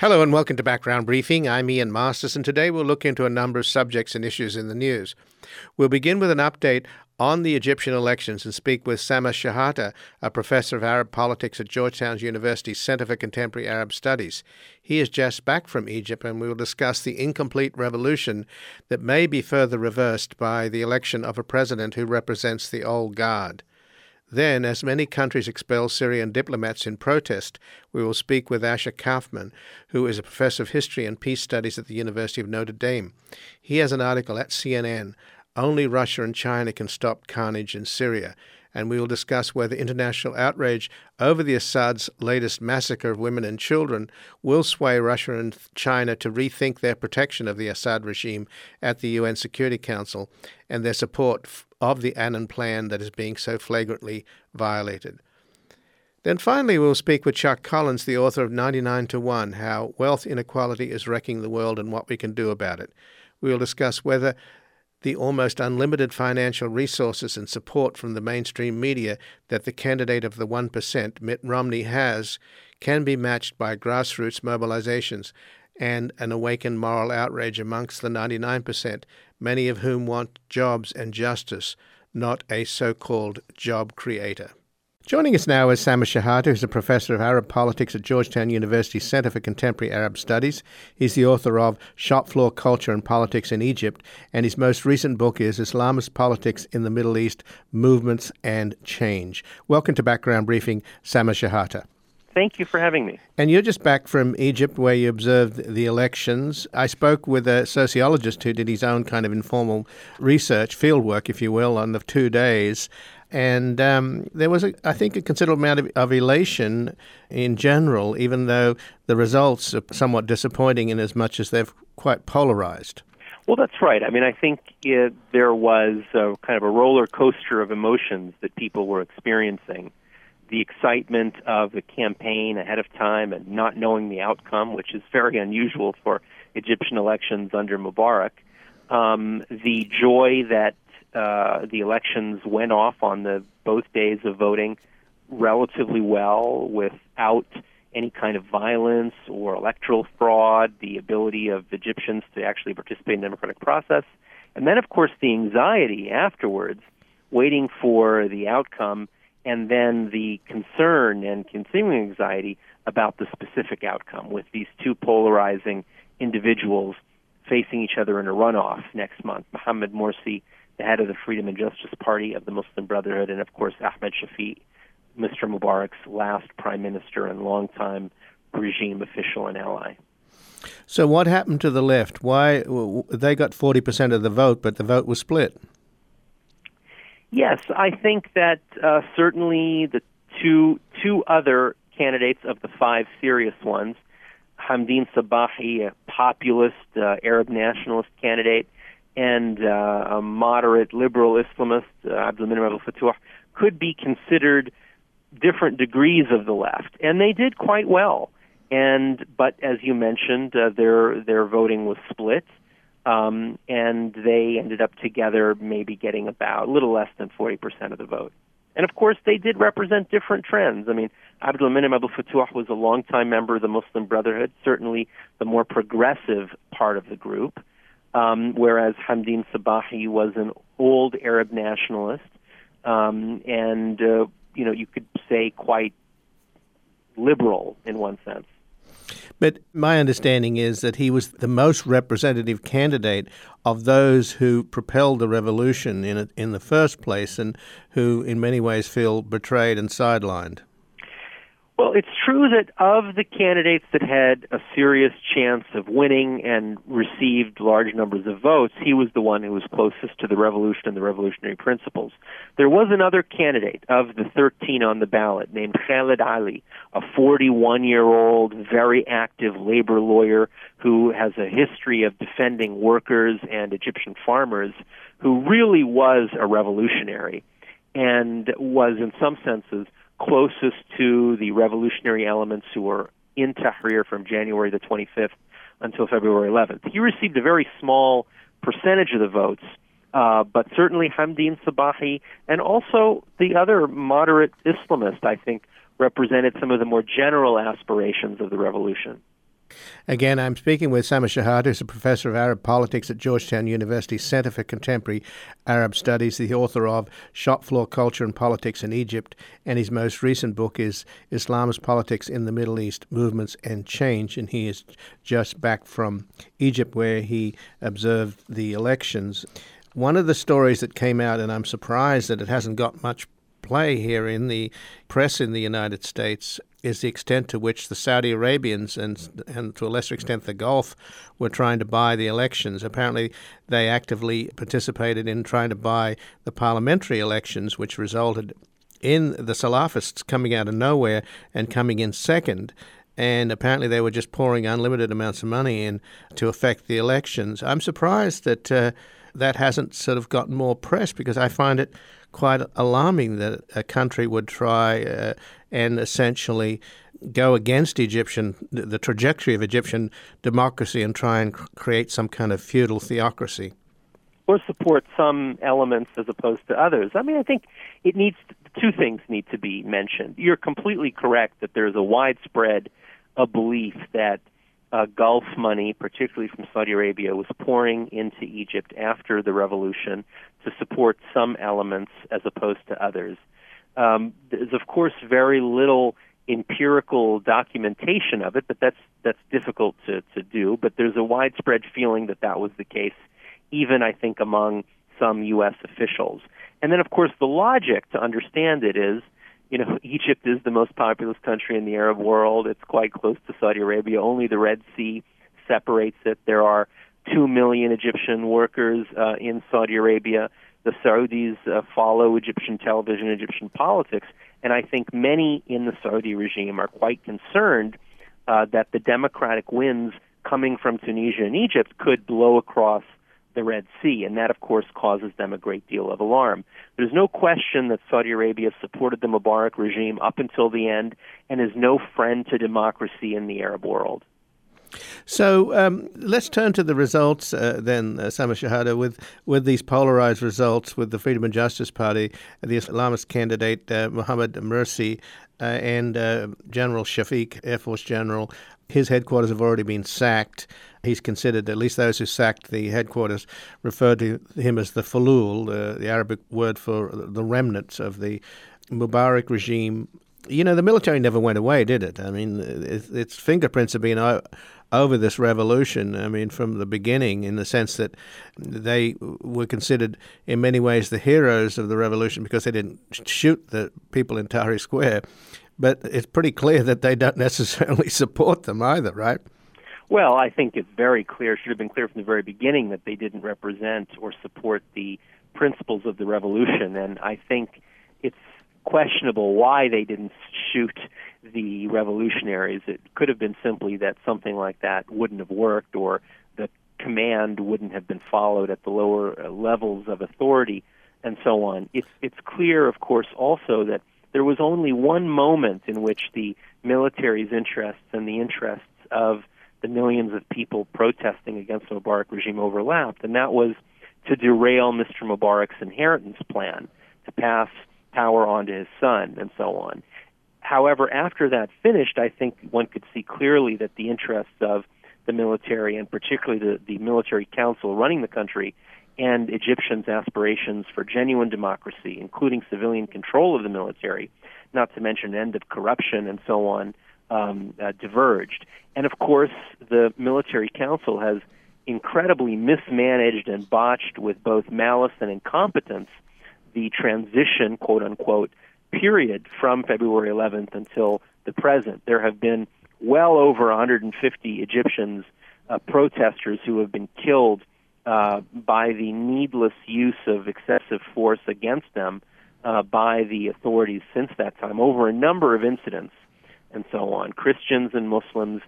Hello and welcome to Background Briefing. I'm Ian Masters, and today we'll look into a number of subjects and issues in the news. We'll begin with an update on the Egyptian elections and speak with Sama Shahata, a professor of Arab politics at Georgetown University's Center for Contemporary Arab Studies. He is just back from Egypt, and we will discuss the incomplete revolution that may be further reversed by the election of a president who represents the old guard. Then, as many countries expel Syrian diplomats in protest, we will speak with Asher Kaufman, who is a professor of history and peace studies at the University of Notre Dame. He has an article at CNN, "Only Russia and China Can Stop Carnage in Syria," and we will discuss whether international outrage over the Assad's latest massacre of women and children will sway Russia and China to rethink their protection of the Assad regime at the UN Security Council and their support of the Annan Plan that is being so flagrantly violated. Then finally, we'll speak with Chuck Collins, the author of 99 to 1, How Wealth Inequality is Wrecking the World and What We Can Do About It. We will discuss whether the almost unlimited financial resources and support from the mainstream media that the candidate of the 1%, Mitt Romney, has can be matched by grassroots mobilizations and an awakened moral outrage amongst the 99%, many of whom want jobs and justice, not a so-called job creator. Joining us now is Sama Shahata, who's a professor of Arab politics at Georgetown University's Center for Contemporary Arab Studies. He's the author of Shop Floor Culture and Politics in Egypt, and his most recent book is Islamist Politics in the Middle East, Movements and Change. Welcome to Background Briefing, Sama Shahata. Thank you for having me. And you're just back from Egypt, where you observed the elections. I spoke with a sociologist who did his own kind of informal research, fieldwork, if you will, on the 2 days. And there was, I think, a considerable amount of elation in general, even though the results are somewhat disappointing in as much as they're quite polarized. Well, that's right. I mean, I think there was kind of a roller coaster of emotions that people were experiencing. The excitement of the campaign ahead of time and not knowing the outcome, which is very unusual for Egyptian elections under Mubarak. The joy that the elections went off on both days of voting relatively well without any kind of violence or electoral fraud, the ability of Egyptians to actually participate in the democratic process. And then, of course, the anxiety afterwards, waiting for the outcome, and then the concern and continuing anxiety about the specific outcome with these two polarizing individuals facing each other in a runoff next month. Mohammed Morsi, the head of the Freedom and Justice Party of the Muslim Brotherhood, and of course Ahmed Shafiq, Mr. Mubarak's last prime minister and longtime regime official and ally. So what happened to the left? Why they got 40% of the vote, but the vote was split? Yes, I think that certainly the two other candidates of the five serious ones, Hamdeen Sabahi, a populist Arab nationalist candidate, and a moderate liberal Islamist, Abdulmenem Abdel-Fattah, could be considered different degrees of the left, and they did quite well. But as you mentioned, their voting was split. And they ended up together maybe getting about a little less than 40% of the vote. And of course, they did represent different trends. I mean, Abdulmenem Abdel-Fattah was a longtime member of the Muslim Brotherhood, certainly the more progressive part of the group, whereas Hamdeen Sabahi was an old Arab nationalist, and you could say quite liberal in one sense. But my understanding is that he was the most representative candidate of those who propelled the revolution in the first place and who in many ways feel betrayed and sidelined. Well, it's true that of the candidates that had a serious chance of winning and received large numbers of votes, he was the one who was closest to the revolution and the revolutionary principles. There was another candidate of the 13 on the ballot named Khaled Ali, a 41-year-old, very active labor lawyer who has a history of defending workers and Egyptian farmers, who really was a revolutionary and was, in some senses, closest to the revolutionary elements who were in Tahrir from January the 25th until February 11th. He received a very small percentage of the votes, but certainly Hamdeen Sabahi and also the other moderate Islamists, I think, represented some of the more general aspirations of the revolution. Again, I'm speaking with Sama Shahata, who's a professor of Arab politics at Georgetown University Center for Contemporary Arab Studies, the author of Shop Floor Culture and Politics in Egypt, and his most recent book is Islam's Politics in the Middle East, Movements and Change, and he is just back from Egypt where he observed the elections. One of the stories that came out, and I'm surprised that it hasn't got much play here in the press in the United States, is the extent to which the Saudi Arabians and to a lesser extent the Gulf were trying to buy the elections. Apparently they actively participated in trying to buy the parliamentary elections, which resulted in the Salafists coming out of nowhere and coming in second. And apparently they were just pouring unlimited amounts of money in to affect the elections. I'm surprised that that hasn't sort of gotten more press, because I find it quite alarming that a country would try and essentially go against the trajectory of Egyptian democracy and try and create some kind of feudal theocracy. Or support some elements as opposed to others. I mean, I think two things need to be mentioned. You're completely correct that there's a widespread belief that Gulf money, particularly from Saudi Arabia, was pouring into Egypt after the revolution to support some elements as opposed to others. There's, of course, very little empirical documentation of it, but that's difficult to do. But there's a widespread feeling that that was the case, even, I think, among some U.S. officials. And then, of course, the logic to understand it is, Egypt is the most populous country in the Arab world. It's quite close to Saudi Arabia. Only the Red Sea separates it. There are 2 million Egyptian workers in Saudi Arabia. The Saudis follow Egyptian television, Egyptian politics, and I think many in the Saudi regime are quite concerned that the democratic winds coming from Tunisia and Egypt could blow across the Red Sea, and that, of course, causes them a great deal of alarm. There's no question that Saudi Arabia supported the Mubarak regime up until the end and is no friend to democracy in the Arab world. So let's turn to the results then, Sama Shahata, with these polarized results with the Freedom and Justice Party, the Islamist candidate Mohammed Morsi and General Shafiq, Air Force General. His headquarters have already been sacked. He's considered, at least those who sacked the headquarters, referred to him as the Fulul, the Arabic word for the remnants of the Mubarak regime. The military never went away, did it? I mean, its fingerprints have been over this revolution, from the beginning, in the sense that they were considered in many ways the heroes of the revolution because they didn't shoot the people in Tahrir Square. But it's pretty clear that they don't necessarily support them either, right? Well, I think it's very clear, should have been clear from the very beginning, that they didn't represent or support the principles of the revolution. And I think it's questionable why they didn't shoot the revolutionaries. It could have been simply that something like that wouldn't have worked, or the command wouldn't have been followed at the lower levels of authority, and so on. It's clear, of course, also that there was only one moment in which the military's interests and the interests of the millions of people protesting against the Mubarak regime overlapped, and that was to derail Mr. Mubarak's inheritance plan, to pass power on to his son, and so on. However, after that finished, I think one could see clearly that the interests of the military, and particularly the military council running the country, and Egyptians' aspirations for genuine democracy, including civilian control of the military, not to mention end of corruption and so on, diverged. And of course, the military council has incredibly mismanaged and botched, with both malice and incompetence, the transition, quote-unquote, period from February 11th until the present. There have been well over 150 Egyptians, protesters, who have been killed by the needless use of excessive force against them by the authorities since that time, over a number of incidents and so on, Christians and Muslims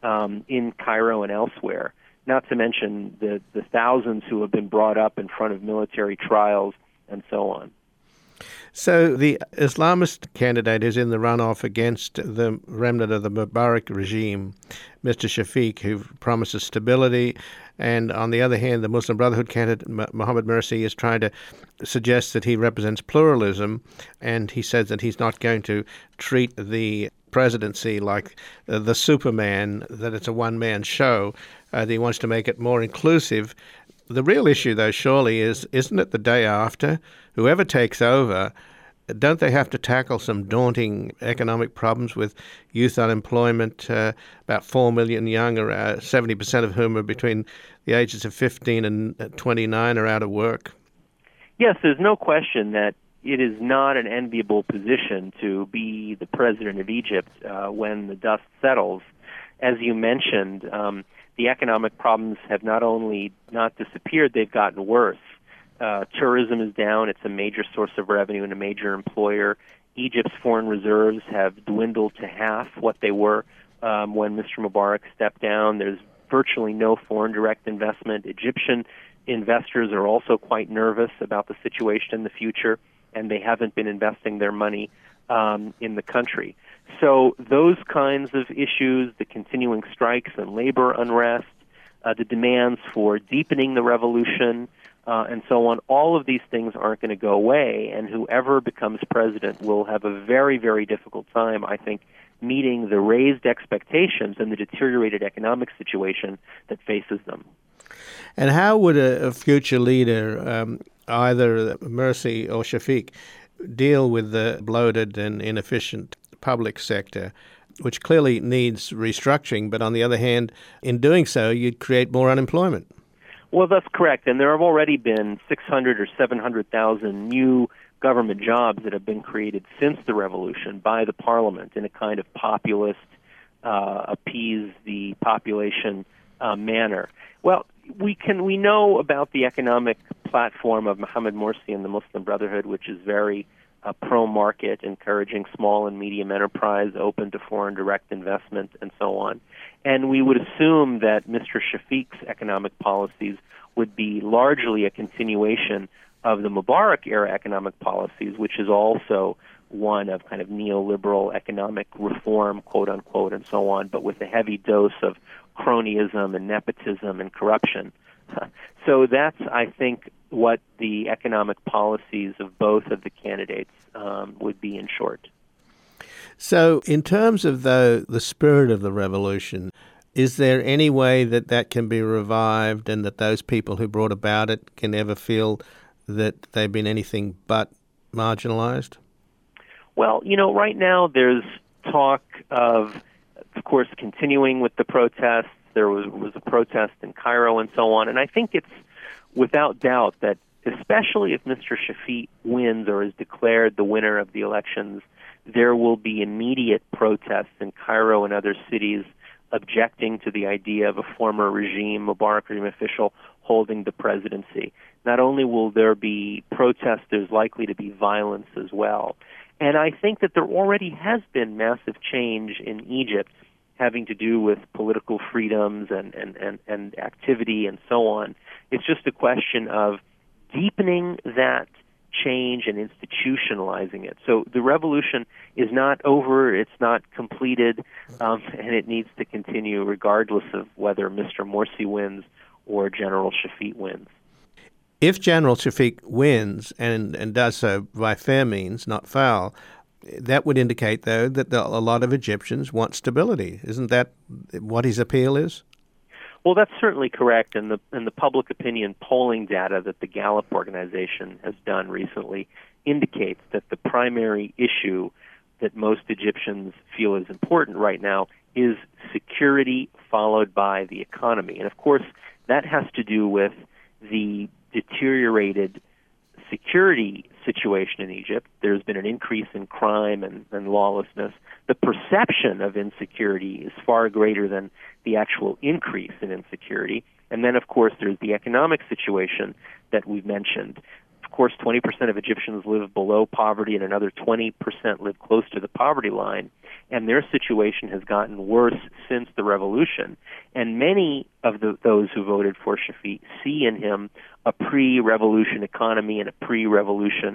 in Cairo and elsewhere, not to mention the thousands who have been brought up in front of military trials and so on. So the Islamist candidate is in the runoff against the remnant of the Mubarak regime, Mr. Shafiq, who promises stability. And on the other hand, the Muslim Brotherhood candidate, Mohammed Morsi, is trying to suggest that he represents pluralism, and he says that he's not going to treat the presidency like the Superman, that it's a one-man show, that he wants to make it more inclusive. The real issue, though, surely isn't it the day after? Whoever takes over, don't they have to tackle some daunting economic problems with youth unemployment? About 4 million young, 70% of whom are between the ages of 15 and 29 are out of work. Yes, there's no question that it is not an enviable position to be the president of Egypt when the dust settles. As you mentioned, the economic problems have not only not disappeared, they've gotten worse. Tourism is down. It's a major source of revenue and a major employer. Egypt's foreign reserves have dwindled to half what they were when Mr. Mubarak stepped down. There's virtually no foreign direct investment. Egyptian investors are also quite nervous about the situation in the future, and they haven't been investing their money in the country. So those kinds of issues, the continuing strikes and labor unrest, the demands for deepening the revolution, and so on, all of these things aren't going to go away, and whoever becomes president will have a very, very difficult time, I think, meeting the raised expectations and the deteriorated economic situation that faces them. And how would a future leader, either Morsi or Shafiq, deal with the bloated and inefficient public sector, which clearly needs restructuring, but on the other hand, in doing so, you'd create more unemployment? Well, that's correct, and there have already been 600 or 700,000 new government jobs that have been created since the revolution by the parliament in a kind of populist, appease the population manner. Well, we know about the economic platform of Mohammed Morsi and the Muslim Brotherhood, which is very pro-market, encouraging small and medium enterprise, open to foreign direct investment, and so on. And we would assume that Mr. Shafiq's economic policies would be largely a continuation of the Mubarak-era economic policies, which is also one of kind of neoliberal economic reform, quote-unquote, and so on, but with a heavy dose of cronyism and nepotism and corruption. So that's, I think, what the economic policies of both of the candidates would be in short. So in terms of the spirit of the revolution, is there any way that that can be revived and that those people who brought about it can ever feel that they've been anything but marginalized? Well, right now there's talk of course, continuing with the protests. There was a protest in Cairo and so on. And I think it's without doubt that especially if Mr. Shafiq wins or is declared the winner of the elections, there will be immediate protests in Cairo and other cities objecting to the idea of a former regime, Mubarak regime official, holding the presidency. Not only will there be protests, there's likely to be violence as well. And I think that there already has been massive change in Egypt having to do with political freedoms and activity and so on. It's just a question of deepening that change and institutionalizing it. So the revolution is not over, it's not completed, and it needs to continue regardless of whether Mr. Morsi wins or General Shafiq wins. If General Shafiq wins and does so by fair means, not foul, that would indicate, though, that a lot of Egyptians want stability. Isn't that what his appeal is? Well, that's certainly correct, and the public opinion polling data that the Gallup organization has done recently indicates that the primary issue that most Egyptians feel is important right now is security followed by the economy. And of course, that has to do with the deteriorated security situation in Egypt. There's been an increase in crime and lawlessness. The perception of insecurity is far greater than the actual increase in insecurity. And then, of course, there's the economic situation that we've mentioned. Of course, 20% of Egyptians live below poverty and another 20% live close to the poverty line. And their situation has gotten worse since the revolution. And many of those who voted for Shafiq see in him a pre-revolution economy and a pre-revolution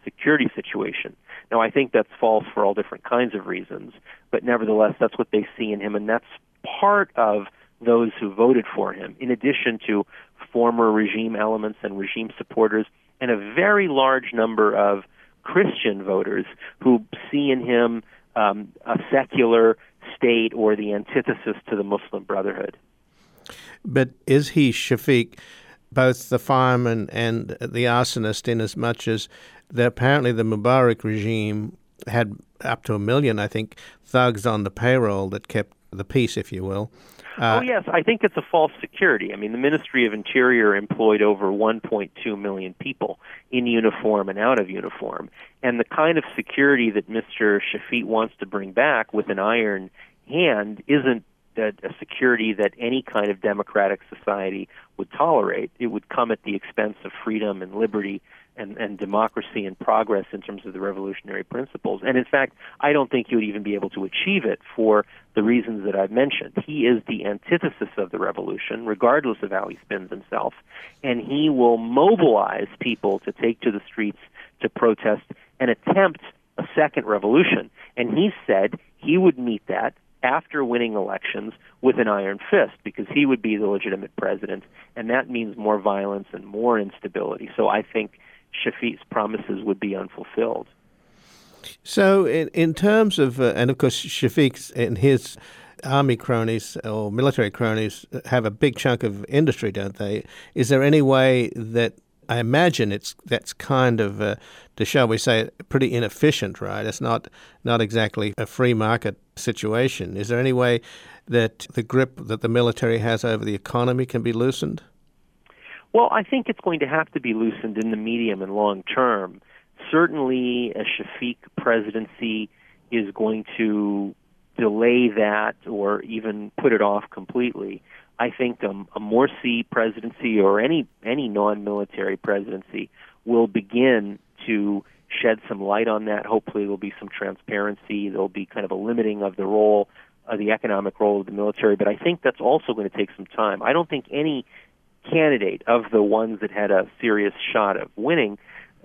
security situation. Now, I think that's false for all different kinds of reasons, but nevertheless, that's what they see in him, and that's part of those who voted for him, in addition to former regime elements and regime supporters, and a very large number of Christian voters who see in him a secular state or the antithesis to the Muslim Brotherhood. But is he, Shafiq, both the fireman and the arsonist, in as much as apparently the Mubarak regime had up to 1 million, I think, thugs on the payroll that kept the peace, if you will? Yes, I think it's a false security. I mean, the Ministry of Interior employed over 1.2 million people in uniform and out of uniform. And the kind of security that Mr. Shafiq wants to bring back with an iron hand isn't a security that any kind of democratic society would tolerate. It would come at the expense of freedom and liberty and democracy and progress in terms of the revolutionary principles. And in fact, I don't think he would even be able to achieve it for the reasons that I've mentioned. He is the antithesis of the revolution, regardless of how he spins himself, and he will mobilize people to take to the streets to protest and attempt a second revolution. And he said he would meet that after winning elections with an iron fist, because he would be the legitimate president, and that means more violence and more instability. So I think Shafiq's promises would be unfulfilled. So in terms of, and of course Shafiq and his army cronies or military cronies have a big chunk of industry, don't they? Is there any way that, I imagine that's kind of, shall we say, pretty inefficient, right? It's not exactly a free market situation. Is there any way that the grip that the military has over the economy can be loosened? Well, I think it's going to have to be loosened in the medium and long term. Certainly, a Shafiq presidency is going to delay that or even put it off completely. I think a Morsi presidency or any non-military presidency will begin to shed some light on that. Hopefully there'll be some transparency. There'll be kind of a limiting of the role, the economic role of the military. But I think that's also going to take some time. I don't think any candidate of the ones that had a serious shot of winning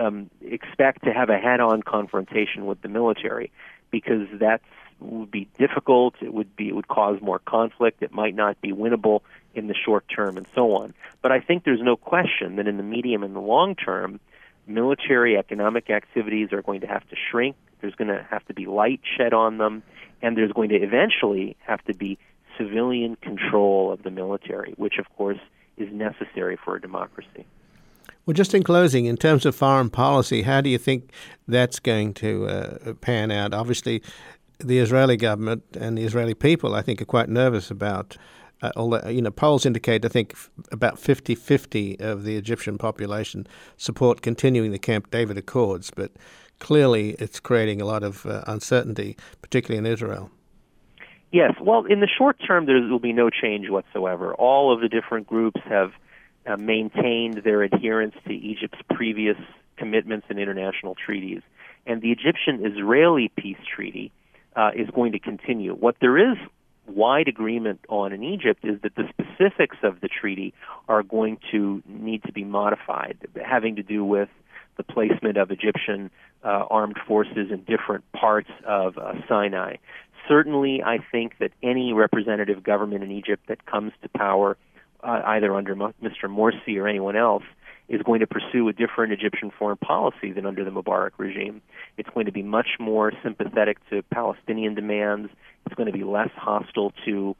expect to have a head-on confrontation with the military, because that would be difficult. It would cause more conflict. It might not be winnable in the short term, and so on. But I think there's no question that in the medium and the long term, military economic activities are going to have to shrink. There's going to have to be light shed on them, and there's going to eventually have to be civilian control of the military, which, of course, is necessary for a democracy. Well, just in closing, in terms of foreign policy, how do you think that's going to pan out? Obviously, the Israeli government and the Israeli people, I think, are quite nervous about, although, polls indicate, I think, about 50-50 of the Egyptian population support continuing the Camp David Accords, but clearly it's creating a lot of uncertainty, particularly in Israel. Yes, well, in the short term, there will be no change whatsoever. All of the different groups have maintained their adherence to Egypt's previous commitments and international treaties. And the Egyptian-Israeli peace treaty is going to continue. What there is wide agreement on in Egypt is that the specifics of the treaty are going to need to be modified, having to do with the placement of Egyptian armed forces in different parts of Sinai. Certainly, I think that any representative government in Egypt that comes to power, either under Mr. Morsi or anyone else, is going to pursue a different Egyptian foreign policy than under the Mubarak regime. It's going to be much more sympathetic to Palestinian demands. It's going to be less hostile to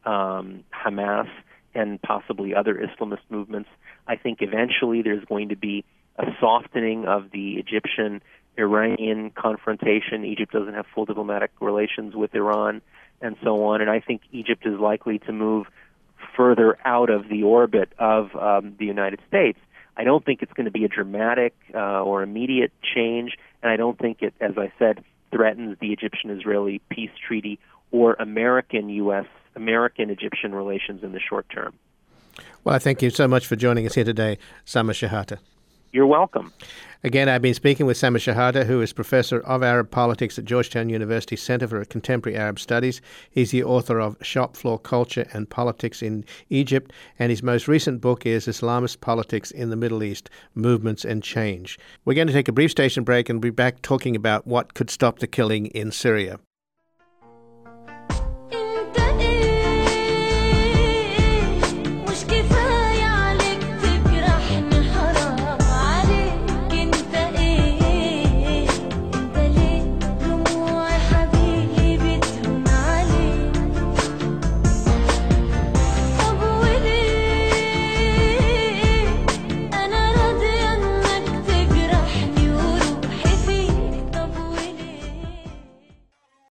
Hamas and possibly other Islamist movements. I think eventually there's going to be a softening of the Egyptian-Iranian confrontation. Egypt doesn't have full diplomatic relations with Iran, and so on. And I think Egypt is likely to move further out of the orbit of the United States. I don't think it's going to be a dramatic or immediate change, and I don't think it, as I said, threatens the Egyptian-Israeli peace treaty or American-Egyptian relations in the short term. Well, I thank you so much for joining us here today, Sama Shahata. You're welcome. Again, I've been speaking with Sama Shehata, who is Professor of Arab Politics at Georgetown University Center for Contemporary Arab Studies. He's the author of Shop Floor Culture and Politics in Egypt, and his most recent book is Islamist Politics in the Middle East, Movements and Change. We're going to take a brief station break and be back talking about what could stop the killing in Syria.